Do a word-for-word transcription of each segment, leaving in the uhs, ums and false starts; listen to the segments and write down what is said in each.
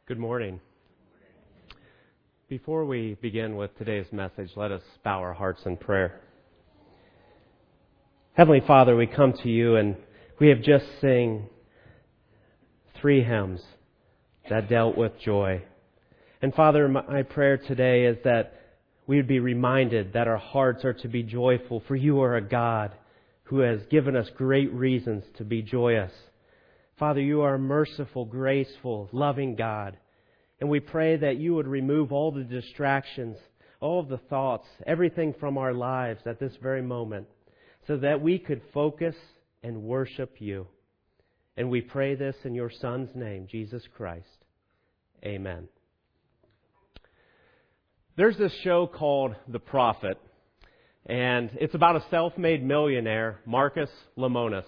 Good morning. Before we begin with today's message, let us bow our hearts in prayer. Heavenly Father, we come to you and we have just sung three hymns that dealt with joy. And Father, my prayer today is that we would be reminded that our hearts are to be joyful, for you are a God who has given us great reasons to be joyous. Father, you are a merciful, graceful, loving God. And we pray that you would remove all the distractions, all of the thoughts, everything from our lives at this very moment, so that we could focus and worship you. And we pray this in your Son's name, Jesus Christ. Amen. There's this show called The Prophet, and it's about a self-made millionaire, Marcus Lemonis.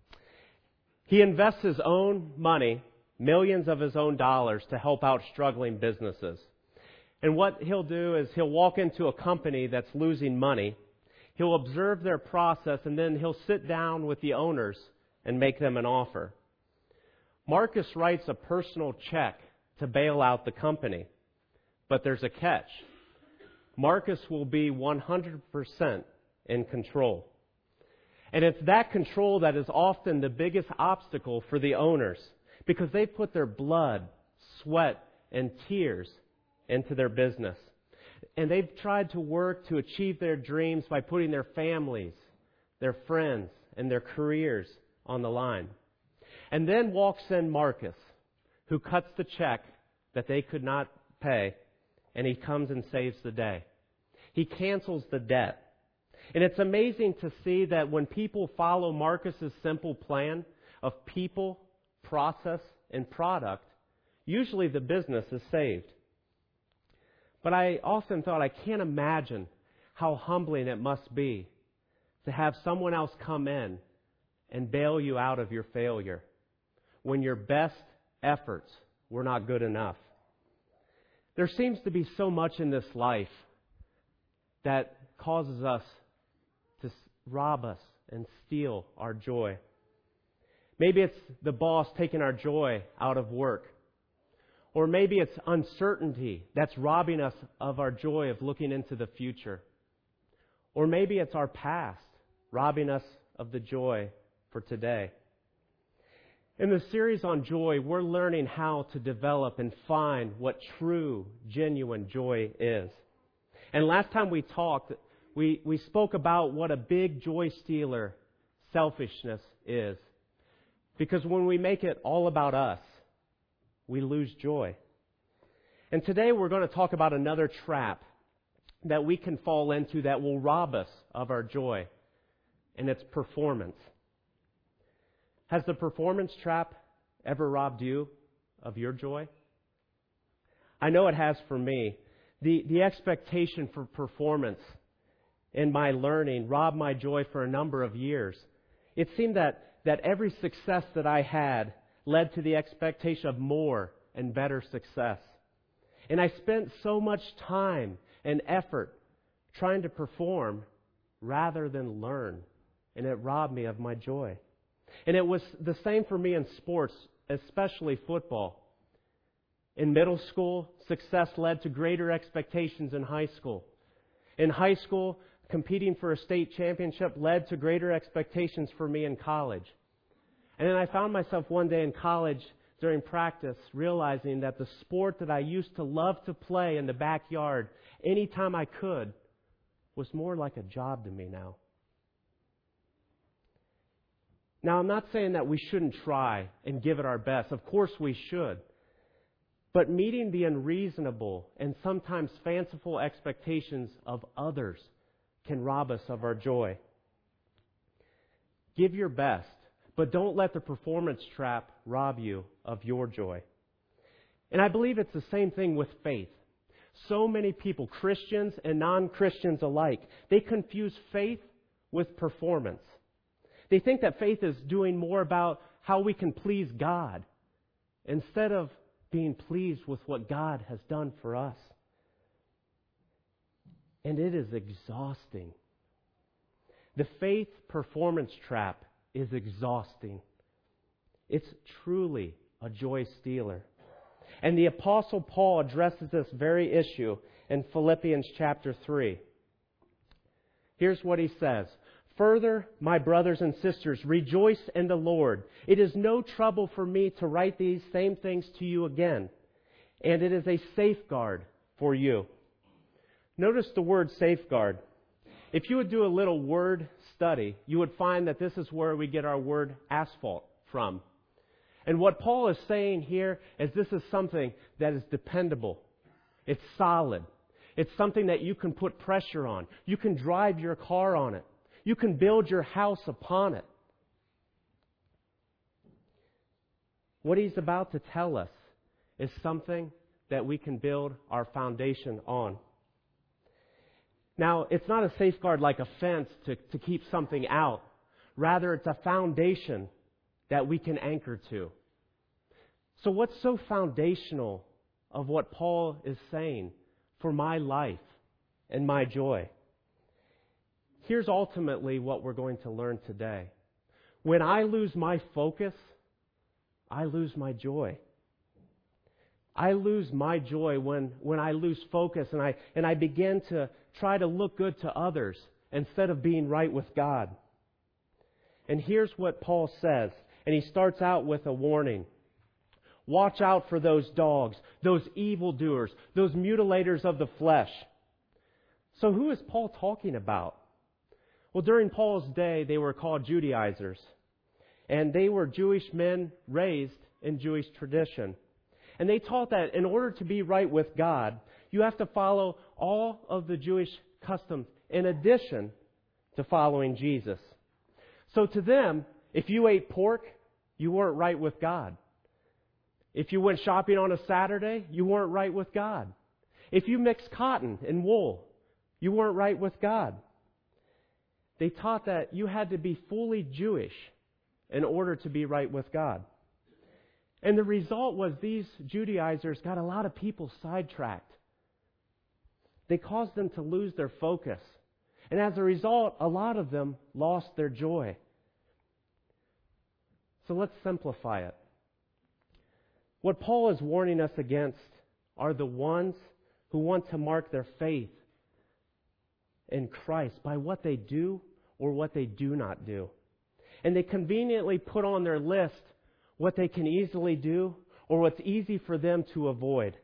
He invests his own money, millions of his own dollars, to help out struggling businesses. And what he'll do is he'll walk into a company that's losing money, he'll observe their process, and then he'll sit down with the owners and make them an offer. Marcus writes a personal check to bail out the company. But there's a catch. Marcus will be one hundred percent in control. And it's that control that is often the biggest obstacle for the owners, because they put their blood, sweat, and tears into their business. And they've tried to work to achieve their dreams by putting their families, their friends, and their careers on the line. And then walks in Marcus, who cuts the check that they could not pay, and he comes and saves the day. He cancels the debt. And it's amazing to see that when people follow Marcus's simple plan of people, process, and product, usually the business is saved. But I often thought, I can't imagine how humbling it must be to have someone else come in and bail you out of your failure when your best efforts were not good enough. There seems to be so much in this life that causes us to rob us and steal our joy. Maybe it's the boss taking our joy out of work. Or maybe it's uncertainty that's robbing us of our joy of looking into the future. Or maybe it's our past robbing us of the joy for today. In the series on joy, we're learning how to develop and find what true, genuine joy is. And last time we talked, we, we spoke about what a big joy stealer selfishness is. Because when we make it all about us, we lose joy. And today we're going to talk about another trap that we can fall into that will rob us of our joy, and it's performance. Has the performance trap ever robbed you of your joy? I know it has for me. The, the expectation for performance in my learning robbed my joy for a number of years. It seemed that, that every success that I had led to the expectation of more and better success. And I spent so much time and effort trying to perform rather than learn. And it robbed me of my joy. And it was the same for me in sports, especially football. In middle school, success led to greater expectations in high school. In high school, competing for a state championship led to greater expectations for me in college. And then I found myself one day in college during practice realizing that the sport that I used to love to play in the backyard anytime I could was more like a job to me now. Now, I'm not saying that we shouldn't try and give it our best. Of course we should. But meeting the unreasonable and sometimes fanciful expectations of others can rob us of our joy. Give your best, but don't let the performance trap rob you of your joy. And I believe it's the same thing with faith. So many people, Christians and non-Christians alike, they confuse faith with performance. They think that faith is doing more about how we can please God instead of being pleased with what God has done for us. And it is exhausting. The faith performance trap is exhausting. It's truly a joy stealer. And the Apostle Paul addresses this very issue in Philippians chapter three. Here's what he says. Further, my brothers and sisters, rejoice in the Lord. It is no trouble for me to write these same things to you again, and it is a safeguard for you. Notice the word safeguard. If you would do a little word study, you would find that this is where we get our word asphalt from. And what Paul is saying here is this is something that is dependable. It's solid. It's something that you can put pressure on. You can drive your car on it. You can build your house upon it. What he's about to tell us is something that we can build our foundation on. Now, it's not a safeguard like a fence to, to keep something out. Rather, it's a foundation that we can anchor to. So what's so foundational of what Paul is saying for my life and my joy? Here's ultimately what we're going to learn today. When I lose my focus, I lose my joy. I lose my joy when, when I lose focus and I, and I begin to try to look good to others instead of being right with God. And here's what Paul says, and he starts out with a warning. Watch out for those dogs, those evildoers, those mutilators of the flesh. So who is Paul talking about? Well, during Paul's day, they were called Judaizers. And they were Jewish men raised in Jewish tradition. And they taught that in order to be right with God, you have to follow all of the Jewish customs in addition to following Jesus. So to them, if you ate pork, you weren't right with God. If you went shopping on a Saturday, you weren't right with God. If you mixed cotton and wool, you weren't right with God. They taught that you had to be fully Jewish in order to be right with God. And the result was these Judaizers got a lot of people sidetracked. They caused them to lose their focus. And as a result, a lot of them lost their joy. So let's simplify it. What Paul is warning us against are the ones who want to mark their faith in Christ by what they do or what they do not do. And they conveniently put on their list what they can easily do or what's easy for them to avoid.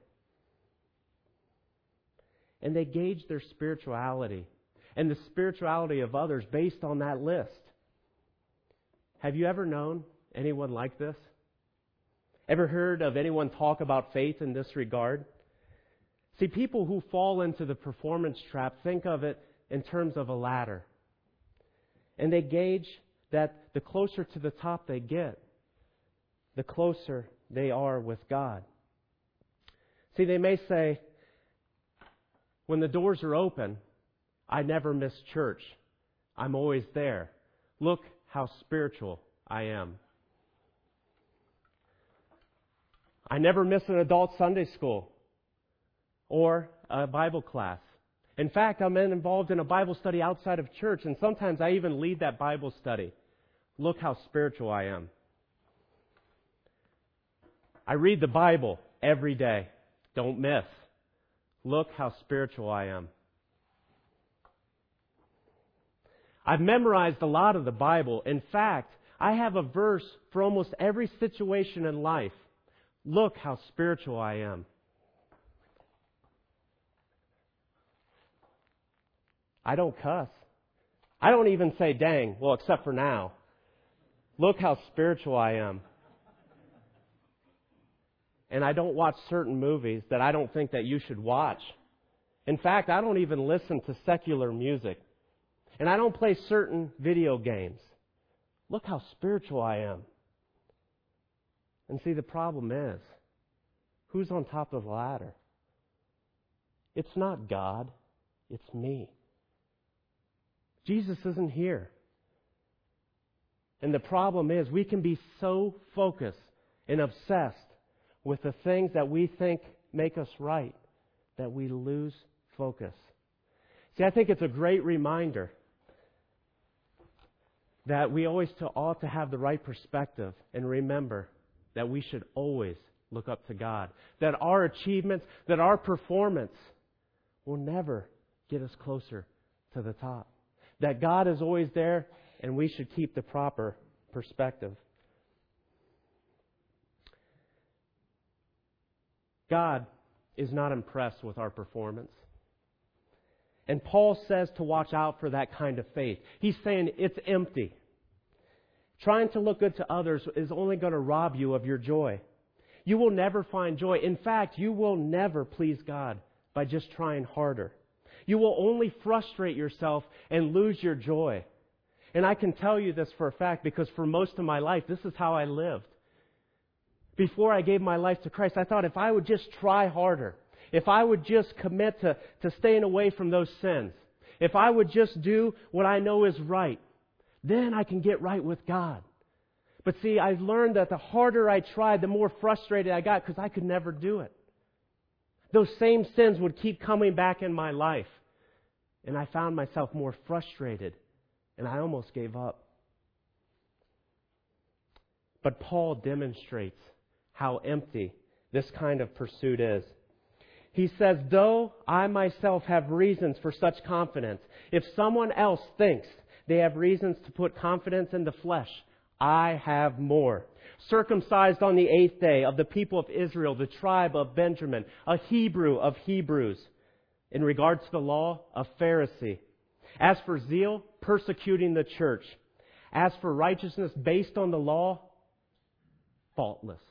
And they gauge their spirituality and the spirituality of others based on that list. Have you ever known anyone like this? Ever heard of anyone talk about faith in this regard? See, people who fall into the performance trap think of it in terms of a ladder. And they gauge that the closer to the top they get, the closer they are with God. See, they may say, when the doors are open, I never miss church. I'm always there. Look how spiritual I am. I never miss an adult Sunday school or a Bible class. In fact, I'm involved in a Bible study outside of church, and sometimes I even lead that Bible study. Look how spiritual I am. I read the Bible every day. Don't miss. Look how spiritual I am. I've memorized a lot of the Bible. In fact, I have a verse for almost every situation in life. Look how spiritual I am. I don't cuss. I don't even say dang, well, except for now. Look how spiritual I am. And I don't watch certain movies that I don't think that you should watch. In fact, I don't even listen to secular music. And I don't play certain video games. Look how spiritual I am. And see, the problem is, who's on top of the ladder? It's not God, it's me. Jesus isn't here. And the problem is, we can be so focused and obsessed with the things that we think make us right that we lose focus. See, I think it's a great reminder that we always to, ought to have the right perspective and remember that we should always look up to God. That our achievements, that our performance will never get us closer to the top. That God is always there, and we should keep the proper perspective. God is not impressed with our performance. And Paul says to watch out for that kind of faith. He's saying it's empty. Trying to look good to others is only going to rob you of your joy. You will never find joy. In fact, you will never please God by just trying harder. You will only frustrate yourself and lose your joy. And I can tell you this for a fact because for most of my life, this is how I lived. Before I gave my life to Christ, I thought if I would just try harder, if I would just commit to, to staying away from those sins, if I would just do what I know is right, then I can get right with God. But see, I learned that the harder I tried, the more frustrated I got because I could never do it. Those same sins would keep coming back in my life. And I found myself more frustrated, and I almost gave up. But Paul demonstrates how empty this kind of pursuit is. He says, though I myself have reasons for such confidence, if someone else thinks they have reasons to put confidence in the flesh, I have more. Circumcised on the eighth day, of the people of Israel, the tribe of Benjamin, a Hebrew of Hebrews. In regards to the law, a Pharisee. As for zeal, persecuting the church. As for righteousness based on the law, faultless.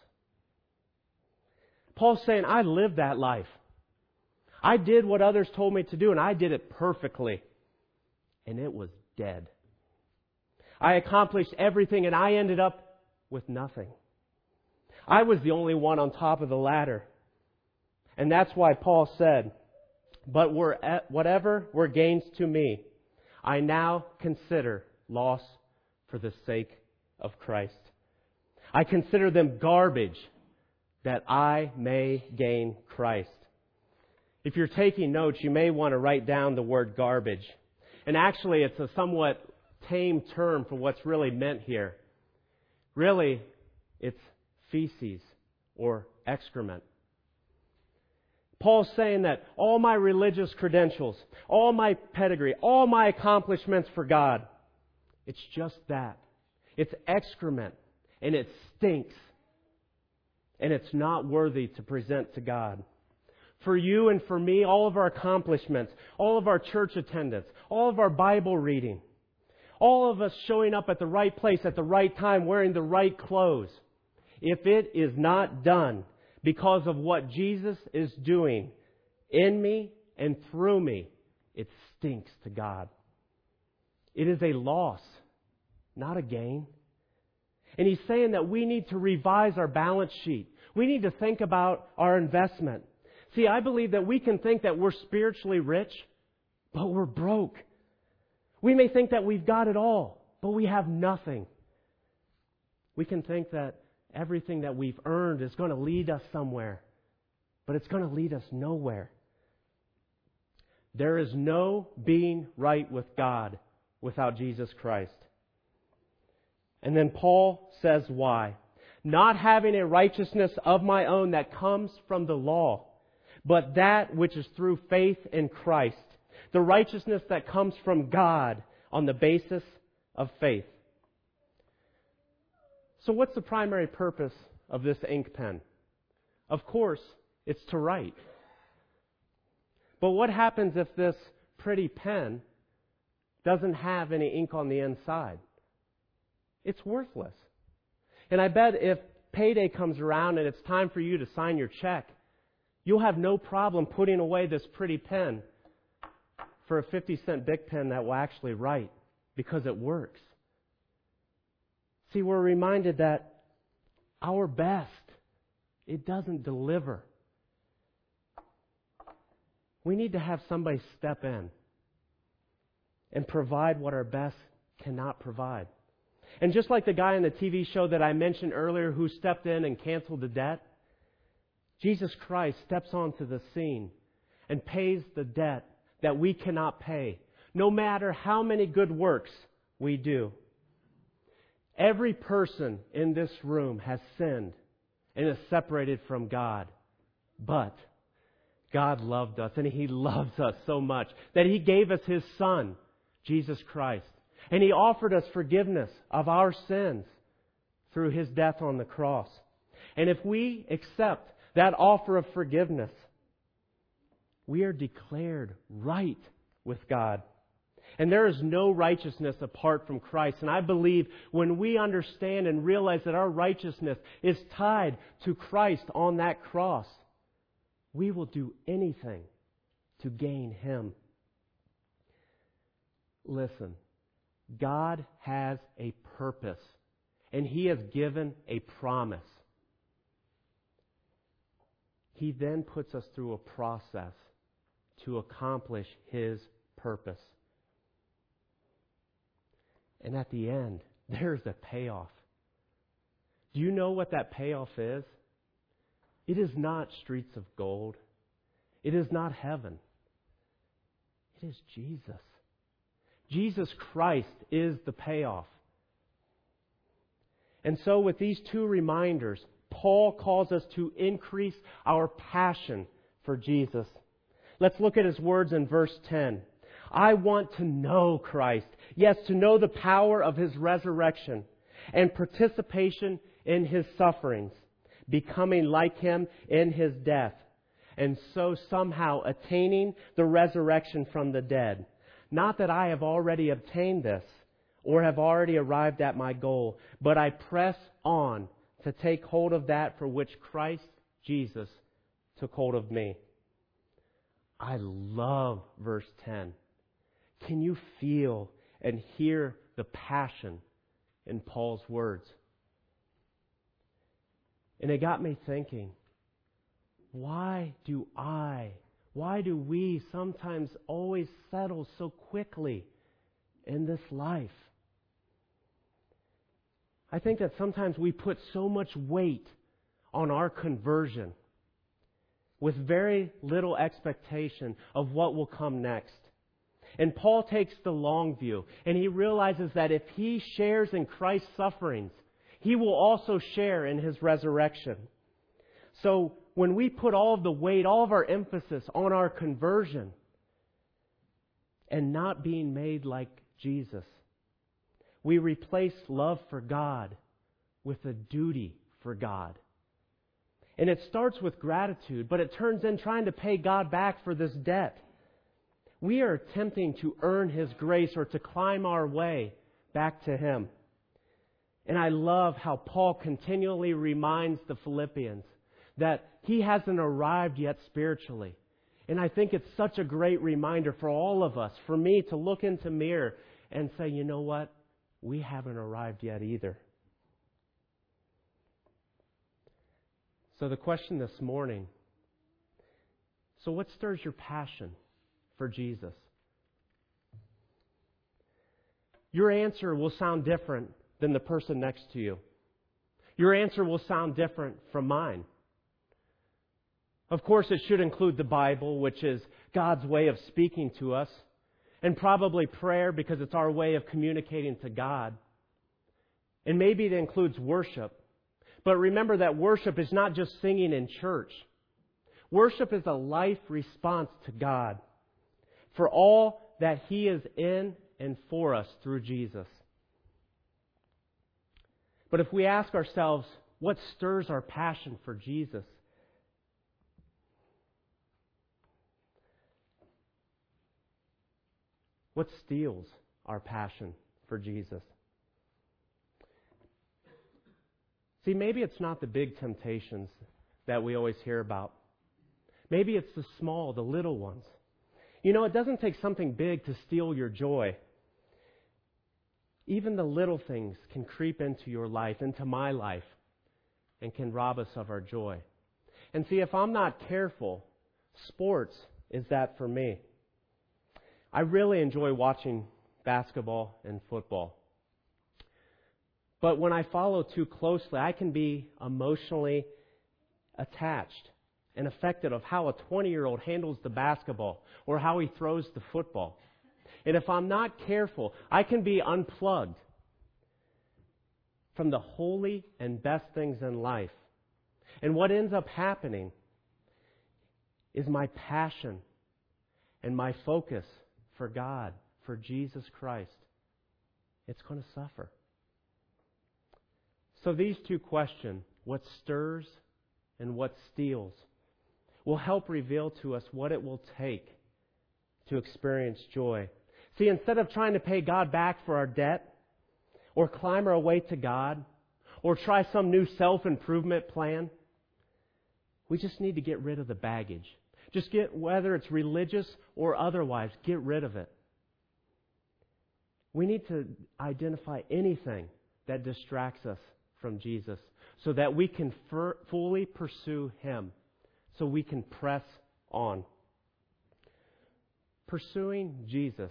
Paul's saying, I lived that life. I did what others told me to do, and I did it perfectly. And it was dead. I accomplished everything, and I ended up with nothing. I was the only one on top of the ladder. And that's why Paul said, but whatever were gains to me, I now consider loss for the sake of Christ. I consider them garbage that I may gain Christ. If you're taking notes, you may want to write down the word garbage. And actually, it's a somewhat tame term for what's really meant here. Really, it's feces or excrement. Paul's saying that all my religious credentials, all my pedigree, all my accomplishments for God, it's just that. It's excrement, and it stinks, and it's not worthy to present to God. For you and for me, all of our accomplishments, all of our church attendance, all of our Bible reading, all of us showing up at the right place at the right time, wearing the right clothes, if it is not done because of what Jesus is doing in me and through me, it stinks to God. It is a loss, not a gain. And he's saying that we need to revise our balance sheet. We need to think about our investment. See, I believe that we can think that we're spiritually rich, but we're broke. We may think that we've got it all, but we have nothing. We can think that everything that we've earned is going to lead us somewhere, but it's going to lead us nowhere. There is no being right with God without Jesus Christ. And then Paul says why. Not having a righteousness of my own that comes from the law, but that which is through faith in Christ. The righteousness that comes from God on the basis of faith. So what's the primary purpose of this ink pen? Of course, it's to write. But what happens if this pretty pen doesn't have any ink on the inside? It's worthless. And I bet if payday comes around and it's time for you to sign your check, you'll have no problem putting away this pretty pen for a fifty cent Bic pen that will actually write because it works. See, we're reminded that our best, it doesn't deliver. We need to have somebody step in and provide what our best cannot provide. And just like the guy in the T V show that I mentioned earlier who stepped in and canceled the debt, Jesus Christ steps onto the scene and pays the debt that we cannot pay, no matter how many good works we do. Every person in this room has sinned and is separated from God. But God loved us, and He loves us so much that He gave us His Son, Jesus Christ. And He offered us forgiveness of our sins through His death on the cross. And if we accept that offer of forgiveness, we are declared right with God. And there is no righteousness apart from Christ. And I believe when we understand and realize that our righteousness is tied to Christ on that cross, we will do anything to gain Him. Listen, God has a purpose, and He has given a promise. He then puts us through a process to accomplish His purpose. And at the end, there's a payoff. Do you know what that payoff is? It is not streets of gold. It is not heaven. It is Jesus. Jesus Christ is the payoff. And so with these two reminders, Paul calls us to increase our passion for Jesus. Let's look at his words in verse ten. I want to know Christ. Yes, to know the power of His resurrection and participation in His sufferings, becoming like Him in His death, and so somehow attaining the resurrection from the dead. Not that I have already obtained this or have already arrived at my goal, but I press on to take hold of that for which Christ Jesus took hold of me. I love verse ten. Can you feel and hear the passion in Paul's words? And it got me thinking, why do I, why do we sometimes always settle so quickly in this life? I think that sometimes we put so much weight on our conversion with very little expectation of what will come next. And Paul takes the long view, and he realizes that if he shares in Christ's sufferings, he will also share in His resurrection. So when we put all of the weight, all of our emphasis on our conversion and not being made like Jesus, we replace love for God with a duty for God. And it starts with gratitude, but it turns in trying to pay God back for this debt. We are attempting to earn His grace or to climb our way back to Him. And I love how Paul continually reminds the Philippians that he hasn't arrived yet spiritually. And I think it's such a great reminder for all of us, for me to look into the mirror and say, you know what? We haven't arrived yet either. So the question this morning, so what stirs your passion for Jesus? Your answer will sound different than the person next to you. Your answer will sound different from mine. Of course, it should include the Bible, which is God's way of speaking to us, and probably prayer because it's our way of communicating to God. And maybe it includes worship. But remember that worship is not just singing in church. Worship is a life response to God for all that He is in and for us through Jesus. But if we ask ourselves, what stirs our passion for Jesus? What steals our passion for Jesus? See, maybe it's not the big temptations that we always hear about. Maybe it's the small, the little ones. You know, it doesn't take something big to steal your joy. Even the little things can creep into your life, into my life, and can rob us of our joy. And see, if I'm not careful, sports is that for me. I really enjoy watching basketball and football. But when I follow too closely, I can be emotionally attached and affected of how a twenty-year-old handles the basketball or how he throws the football. And if I'm not careful, I can be unplugged from the holy and best things in life And what ends up happening is my passion and my focus for God, for Jesus Christ, it's going to suffer. So these two questions, what stirs and what steals, will help reveal to us what it will take to experience joy. See, instead of trying to pay God back for our debt, or climb our way to God, or try some new self-improvement plan, we just need to get rid of the baggage. Just get, whether it's religious or otherwise, get rid of it. We need to identify anything that distracts us from Jesus so that we can fur- fully pursue Him, so we can press on. Pursuing Jesus,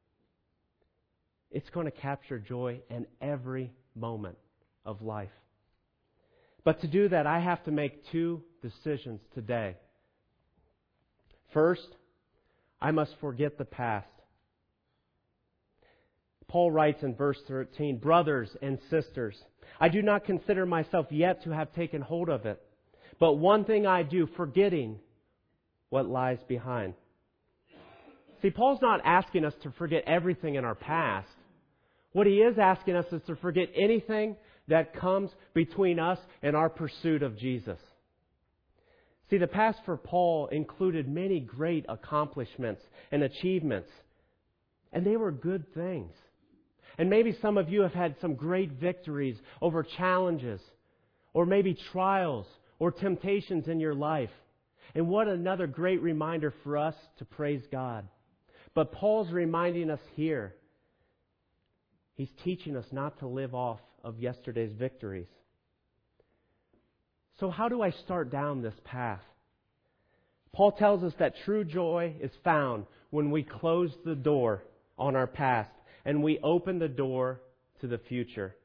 it's going to capture joy in every moment of life. But to do that, I have to make two decisions today. First, I must forget the past. Paul writes in verse thirteen, "Brothers and sisters, I do not consider myself yet to have taken hold of it. But one thing I do, forgetting what lies behind." See, Paul's not asking us to forget everything in our past. What he is asking us is to forget anything that comes between us and our pursuit of Jesus. See, the past for Paul included many great accomplishments and achievements, and they were good things. And maybe some of you have had some great victories over challenges, or maybe trials or temptations in your life. And what another great reminder for us to praise God. But Paul's reminding us here, he's teaching us not to live off of yesterday's victories. So how do I start down this path? Paul tells us that true joy is found when we close the door on our past and we open the door to the future.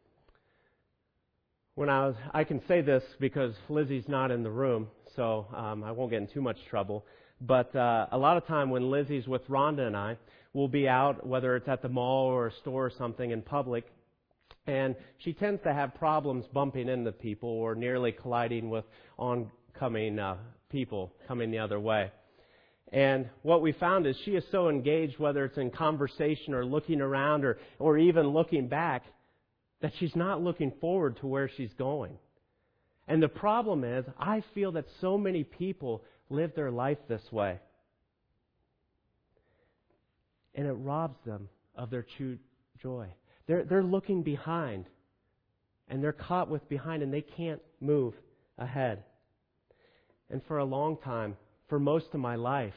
When I was, I can say this because Lizzie's not in the room, so um, I won't get in too much trouble. But uh, a lot of time when Lizzie's with Rhonda and I, we'll be out, whether it's at the mall or a store or something in public, and she tends to have problems bumping into people or nearly colliding with oncoming uh, people coming the other way. And what we found is she is so engaged, whether it's in conversation or looking around or, or even looking back, that she's not looking forward to where she's going. And the problem is, I feel that so many people live their life this way. And it robs them of their true joy. They're, they're looking behind. And they're caught with behind and they can't move ahead. And for a long time, for most of my life,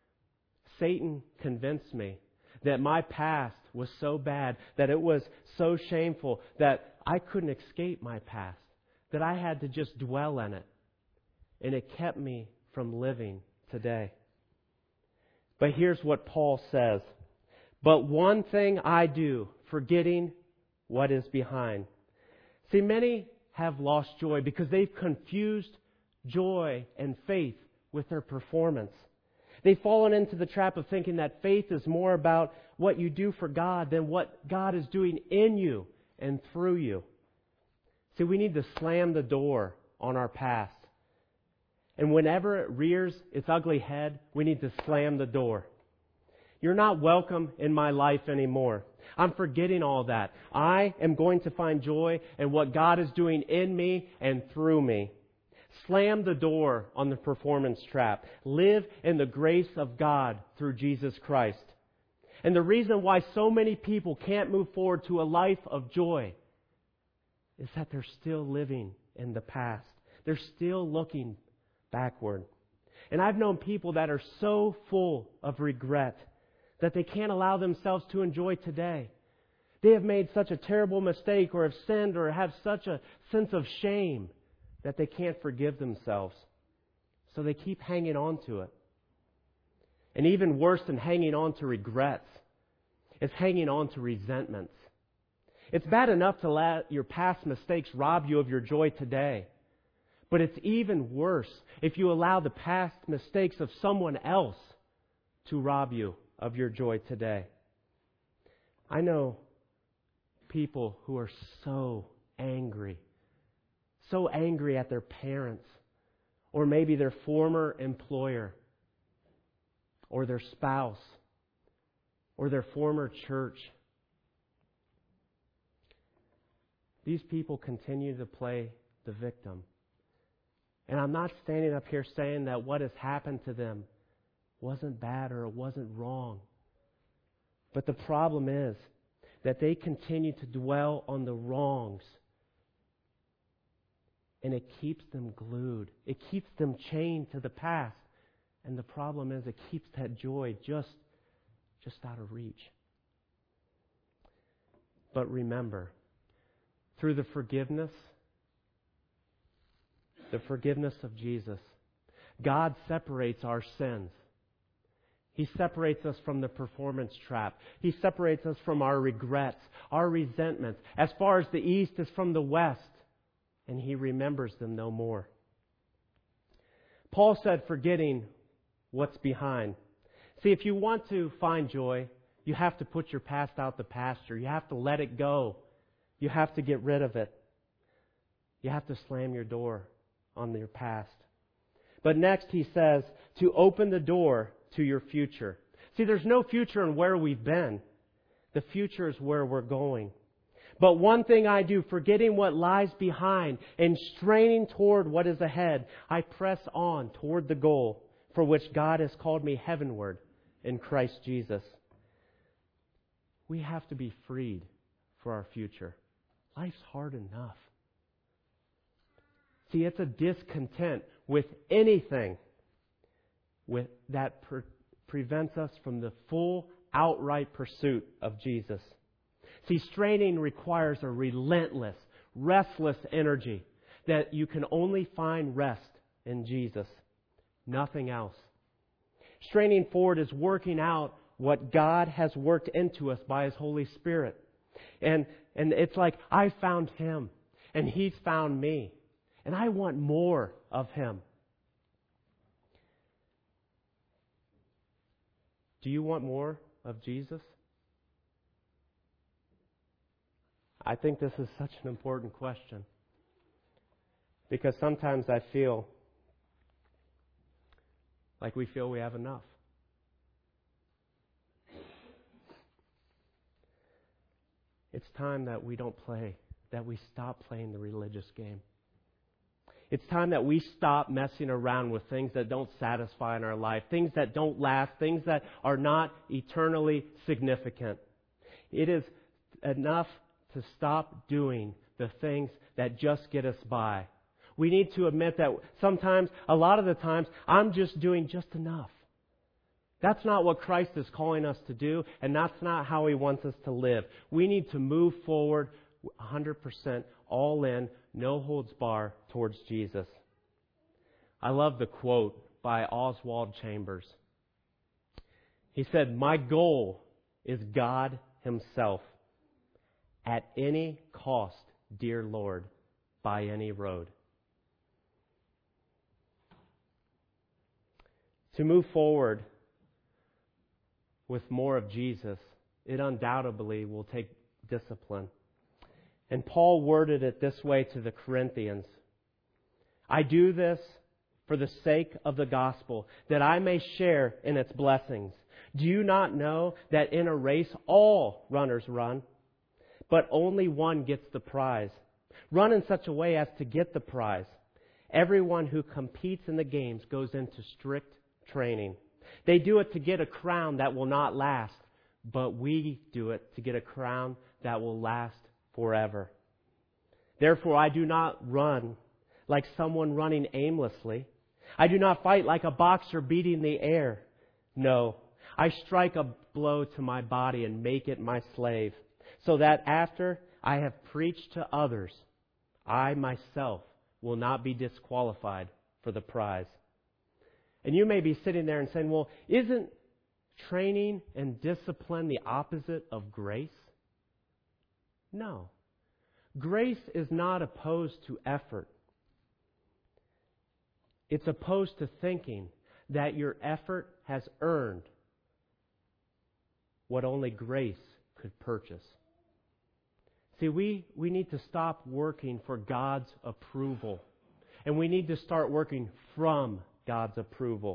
Satan convinced me that my past was so bad, that it was so shameful, that I couldn't escape my past, that I had to just dwell in it. And it kept me from living today. But here's what Paul says. "But one thing I do, forgetting what is behind." See, many have lost joy because they've confused joy and faith with their performance. They've fallen into the trap of thinking that faith is more about what you do for God than what God is doing in you and through you. See, we need to slam the door on our past. And whenever it rears its ugly head, we need to slam the door. You're not welcome in my life anymore. I'm forgetting all that. I am going to find joy in what God is doing in me and through me. Slam the door on the performance trap. Live in the grace of God through Jesus Christ. And the reason why so many people can't move forward to a life of joy is that they're still living in the past. They're still looking backward. And I've known people that are so full of regret that they can't allow themselves to enjoy today. They have made such a terrible mistake or have sinned or have such a sense of shame that they can't forgive themselves. So they keep hanging on to it. And even worse than hanging on to regrets is hanging on to resentments. It's bad enough to let your past mistakes rob you of your joy today. But it's even worse if you allow the past mistakes of someone else to rob you of your joy today. I know people who are so angry, so angry at their parents, or maybe their former employer, or their spouse, or their former church. These people continue to play the victim. And I'm not standing up here saying that what has happened to them wasn't bad or it wasn't wrong. But the problem is that they continue to dwell on the wrongs. And it keeps them glued. It keeps them chained to the past. And the problem is it keeps that joy just, just out of reach. But remember, through the forgiveness, the forgiveness of Jesus, God separates our sins. He separates us from the performance trap. He separates us from our regrets, our resentments, as far as the east is from the west, and He remembers them no more. Paul said, forgetting what's behind. See, if you want to find joy, you have to put your past out the pasture. You have to let it go. You have to get rid of it. You have to slam your door on your past. But next he says to open the door to your future. See, there's no future in where we've been. The future is where we're going. But one thing I do, forgetting what lies behind and straining toward what is ahead, I press on toward the goal for which God has called me heavenward in Christ Jesus. We have to be freed for our future. Life's hard enough. See, it's a discontent with anything with, that pre- prevents us from the full, outright pursuit of Jesus. See, straining requires a relentless, restless energy that you can only find rest in Jesus. Nothing else. Straining forward is working out what God has worked into us by His Holy Spirit. And, and it's like, I found Him, and He's found me. And I want more of Him. Do you want more of Jesus? I think this is such an important question. Because sometimes I feel like we feel we have enough. It's time that we don't play, that we stop playing the religious game. It's time that we stop messing around with things that don't satisfy in our life, things that don't last, things that are not eternally significant. It is enough to stop doing the things that just get us by. We need to admit that sometimes, a lot of the times, I'm just doing just enough. That's not what Christ is calling us to do, and that's not how He wants us to live. We need to move forward one hundred percent all in, no holds bar towards Jesus. I love the quote by Oswald Chambers. He said, "My goal is God Himself. At any cost, dear Lord, by any road." To move forward with more of Jesus, it undoubtedly will take discipline. And Paul worded it this way to the Corinthians: "I do this for the sake of the gospel, that I may share in its blessings. Do you not know that in a race all runners run, but only one gets the prize? Run in such a way as to get the prize. Everyone who competes in the games goes into strict training. They do it to get a crown that will not last, but we do it to get a crown that will last forever. Therefore, I do not run like someone running aimlessly. I do not fight like a boxer beating the air. No, I strike a blow to my body and make it my slave, so that after I have preached to others, I myself will not be disqualified for the prize." And you may be sitting there and saying, well, isn't training and discipline the opposite of grace? No. Grace is not opposed to effort. It's opposed to thinking that your effort has earned what only grace could purchase. See, we, we need to stop working for God's approval. And we need to start working from God's approval.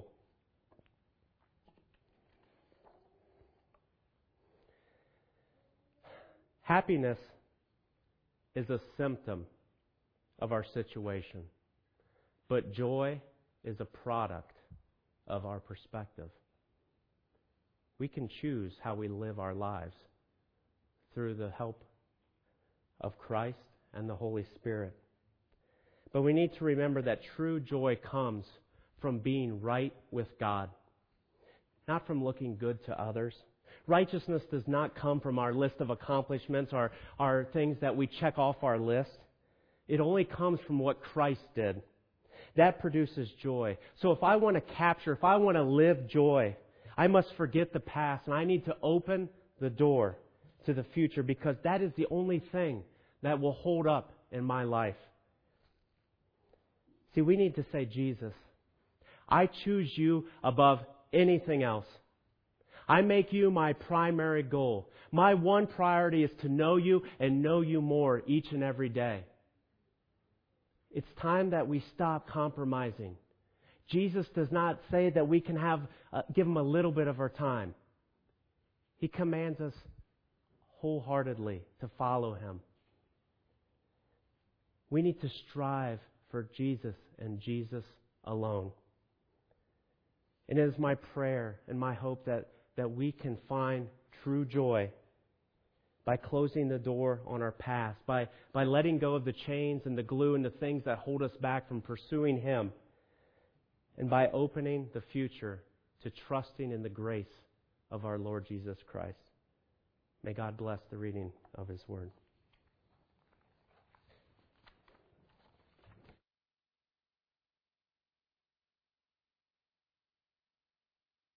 Happiness is a symptom of our situation, but joy is a product of our perspective. We can choose how we live our lives through the help of Christ and the Holy Spirit. But we need to remember that true joy comes from being right with God, not from looking good to others. Righteousness does not come from our list of accomplishments, our, our things that we check off our list. It only comes from what Christ did. That produces joy. So if I want to capture, if I want to live joy, I must forget the past, and I need to open the door to the future, because that is the only thing that will hold up in my life. See, we need to say, Jesus, I choose you above anything else. I make you my primary goal. My one priority is to know you and know you more each and every day. It's time that we stop compromising. Jesus does not say that we can have uh, give Him a little bit of our time. He commands us wholeheartedly to follow Him. We need to strive for Jesus and Jesus alone. And it is my prayer and my hope that, that we can find true joy by closing the door on our past, by, by letting go of the chains and the glue and the things that hold us back from pursuing Him, and by opening the future to trusting in the grace of our Lord Jesus Christ. May God bless the reading of His Word.